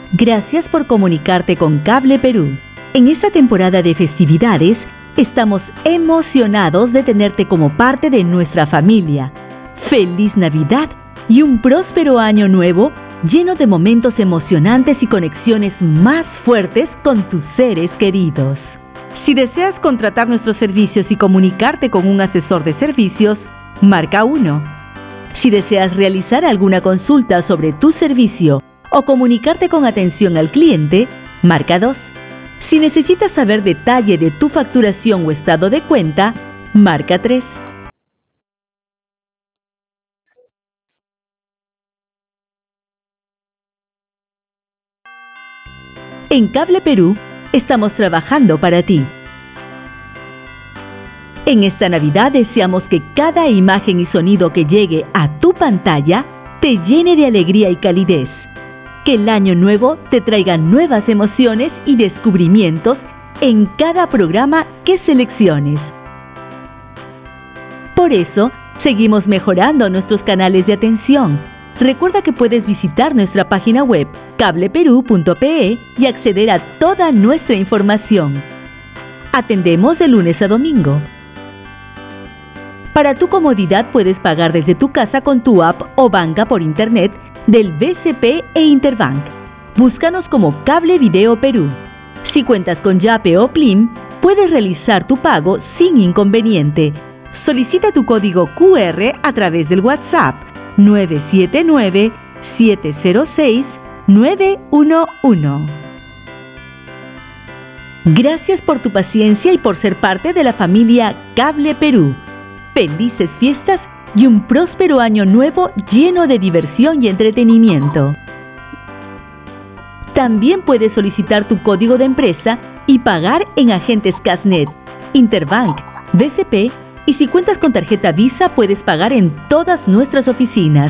Gracias por comunicarte con Cable Perú. En esta temporada de festividades, estamos emocionados de tenerte como parte de nuestra familia. ¡Feliz Navidad y un próspero año nuevo lleno de momentos emocionantes y conexiones más fuertes con tus seres queridos! Si deseas contratar nuestros servicios y comunicarte con un asesor de servicios, marca 1. Si deseas realizar alguna consulta sobre tu servicio o comunicarte con atención al cliente, marca 2. Si necesitas saber detalle de tu facturación o estado de cuenta, marca 3. En Cable Perú, estamos trabajando para ti. En esta Navidad deseamos que cada imagen y sonido que llegue a tu pantalla te llene de alegría y calidez. Que el año nuevo te traiga nuevas emociones y descubrimientos en cada programa que selecciones. Por eso, seguimos mejorando nuestros canales de atención. Recuerda que puedes visitar nuestra página web cableperú.pe y acceder a toda nuestra información. Atendemos de lunes a domingo. Para tu comodidad puedes pagar desde tu casa con tu app o banca por internet del BCP e Interbank. Búscanos como Cable Video Perú. Si cuentas con Yape o Plim, puedes realizar tu pago sin inconveniente. Solicita tu código QR a través del WhatsApp 979-706-911. Gracias por tu paciencia y por ser parte de la familia Cable Perú. Felices fiestas y un próspero año nuevo lleno de diversión y entretenimiento. También puedes solicitar tu código de empresa y pagar en agentes Casnet, Interbank, BCP y si cuentas con tarjeta Visa puedes pagar en todas nuestras oficinas.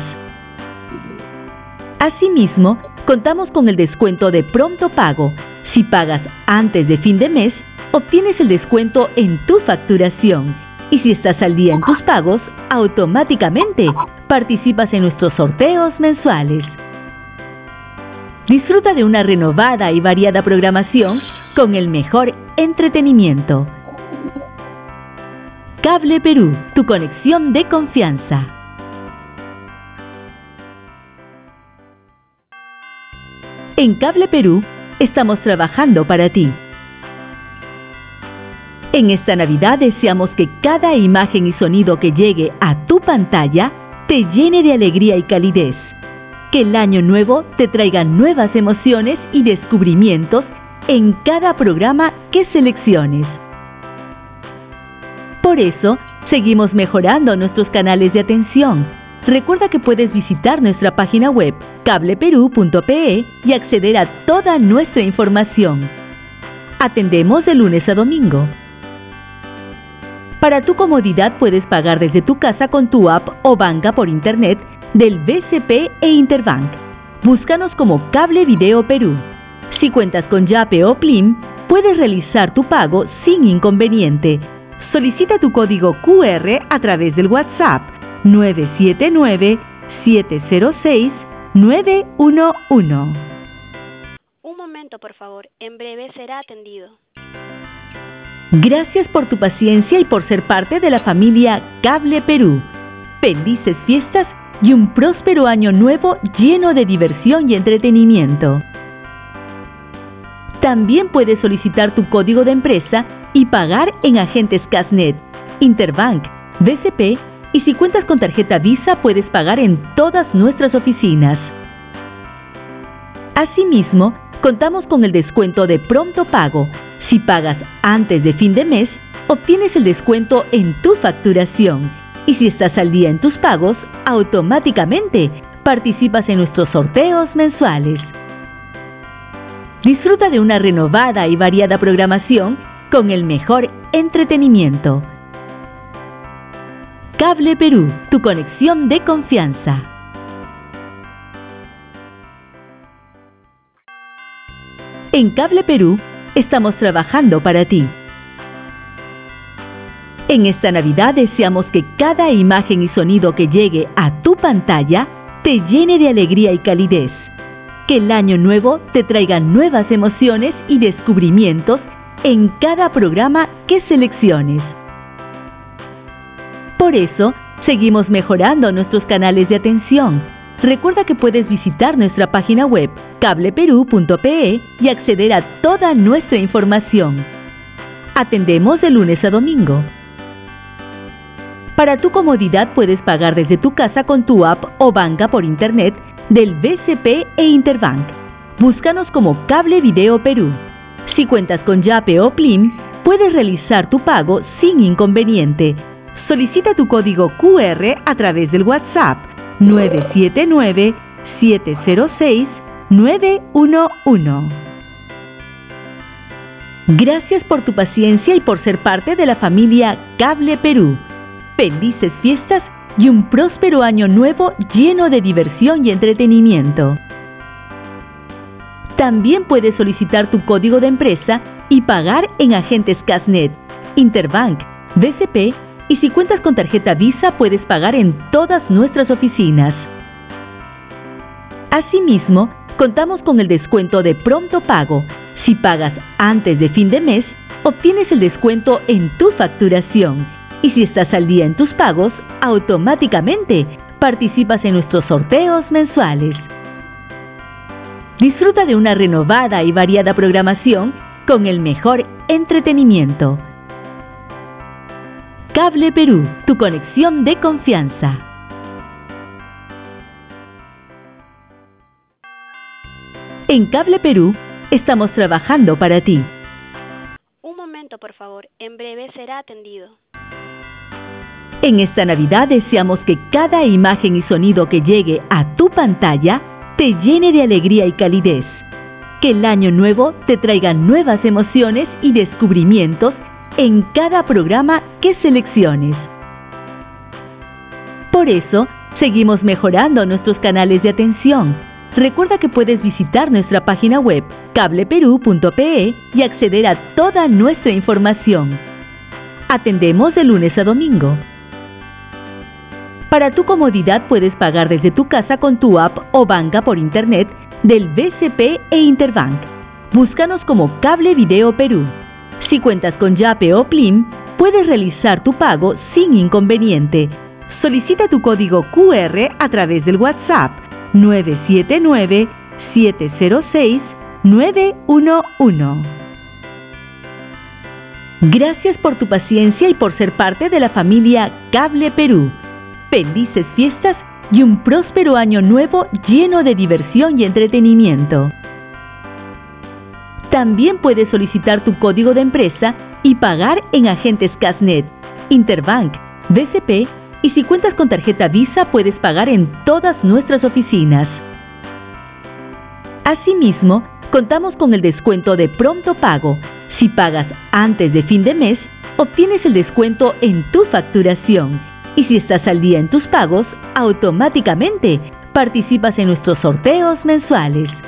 Asimismo, contamos con el descuento de pronto pago. Si pagas antes de fin de mes, obtienes el descuento en tu facturación. Y si estás al día en tus pagos, automáticamente participas en nuestros sorteos mensuales. Disfruta de una renovada y variada programación con el mejor entretenimiento. Cable Perú, tu conexión de confianza. En Cable Perú, estamos trabajando para ti. En esta Navidad deseamos que cada imagen y sonido que llegue a tu pantalla te llene de alegría y calidez. Que el año nuevo te traiga nuevas emociones y descubrimientos en cada programa que selecciones. Por eso, seguimos mejorando nuestros canales de atención. Recuerda que puedes visitar nuestra página web cableperú.pe y acceder a toda nuestra información. Atendemos de lunes a domingo. Para tu comodidad puedes pagar desde tu casa con tu app o banca por internet del BCP e Interbank. Búscanos como Cable Video Perú. Si cuentas con Yape o Plim, puedes realizar tu pago sin inconveniente. Solicita tu código QR a través del WhatsApp 979-706-911. Un momento, por favor. En breve será atendido. Gracias por tu paciencia y por ser parte de la familia Cable Perú. Felices fiestas y un próspero año nuevo lleno de diversión y entretenimiento. También puedes solicitar tu código de empresa y pagar en agentes Casnet, Interbank, BCP y si cuentas con tarjeta Visa puedes pagar en todas nuestras oficinas. Asimismo, contamos con el descuento de pronto pago. Si pagas antes de fin de mes, obtienes el descuento en tu facturación. Y si estás al día en tus pagos, automáticamente participas en nuestros sorteos mensuales. Disfruta de una renovada y variada programación con el mejor entretenimiento. Cable Perú, tu conexión de confianza. En Cable Perú, estamos trabajando para ti. En esta Navidad deseamos que cada imagen y sonido que llegue a tu pantalla te llene de alegría y calidez. Que el año nuevo te traiga nuevas emociones y descubrimientos en cada programa que selecciones. Por eso, seguimos mejorando nuestros canales de atención. Recuerda que puedes visitar nuestra página web cableperú.pe y acceder a toda nuestra información. Atendemos de lunes a domingo. Para tu comodidad puedes pagar desde tu casa con tu app o banca por internet del BCP e Interbank. Búscanos como Cable Video Perú. Si cuentas con Yape o Plim, puedes realizar tu pago sin inconveniente. Solicita tu código QR a través del WhatsApp 979-706-911. Gracias por tu paciencia y por ser parte de la familia Cable Perú. Felices fiestas y un próspero año nuevo lleno de diversión y entretenimiento. También puedes solicitar tu código de empresa y pagar en agentes Casnet, Interbank, BCP, y si cuentas con tarjeta Visa puedes pagar en todas nuestras oficinas. Asimismo, contamos con el descuento de pronto pago. Si pagas antes de fin de mes, obtienes el descuento en tu facturación. Y si estás al día en tus pagos, automáticamente participas en nuestros sorteos mensuales. Disfruta de una renovada y variada programación con el mejor entretenimiento. Cable Perú, tu conexión de confianza. En Cable Perú, estamos trabajando para ti. Un momento, por favor. En breve será atendido. En esta Navidad deseamos que cada imagen y sonido que llegue a tu pantalla te llene de alegría y calidez. Que el año nuevo te traiga nuevas emociones y descubrimientos en cada programa que selecciones. Por eso, seguimos mejorando nuestros canales de atención. Recuerda que puedes visitar nuestra página web cableperú.pe y acceder a toda nuestra información. Atendemos de lunes a domingo. Para tu comodidad puedes pagar desde tu casa con tu app o banca por internet del BCP e Interbank. Búscanos como Cable Video Perú. Si cuentas con Yape o Plim, puedes realizar tu pago sin inconveniente. Solicita tu código QR a través del WhatsApp 979-706-911. Gracias por tu paciencia y por ser parte de la familia Cable Perú. Felices fiestas y un próspero año nuevo lleno de diversión y entretenimiento. También puedes solicitar tu código de empresa y pagar en agentes Casnet, Interbank, BCP, y si cuentas con tarjeta Visa puedes pagar en todas nuestras oficinas. Asimismo, contamos con el descuento de pronto pago. Si pagas antes de fin de mes, obtienes el descuento en tu facturación. Y si estás al día en tus pagos, automáticamente participas en nuestros sorteos mensuales.